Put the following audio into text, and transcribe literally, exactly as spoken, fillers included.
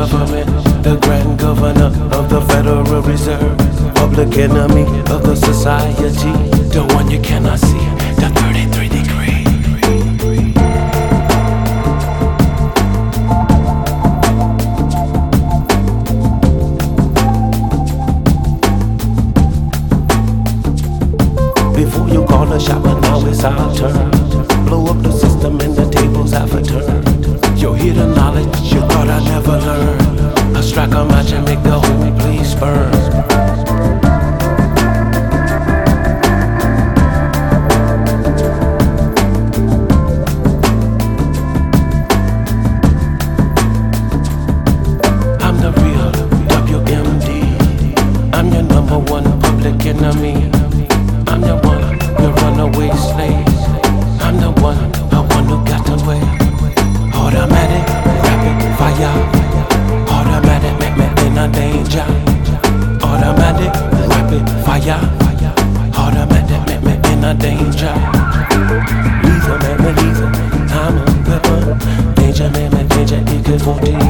government, the grand governor of the Federal Reserve, public enemy of the society, the one you cannot see, the thirty-three degree. Before you call a shot, but now it's our turn. Blow up the system and the tables have a turn. Your hidden knowledge you thought I never learned. I strike a match and make the whole place burn. I'm the real W M D. I'm your number one public enemy. I'm the one, your runaway slave. I'm the one, the one who got away. Automatic, rapid fire. Automatic, make me in a danger. Automatic, rapid fire. Automatic, make me in a danger. Lethal, make me lethal. I'm a weapon. Danger, make me danger. A K forty.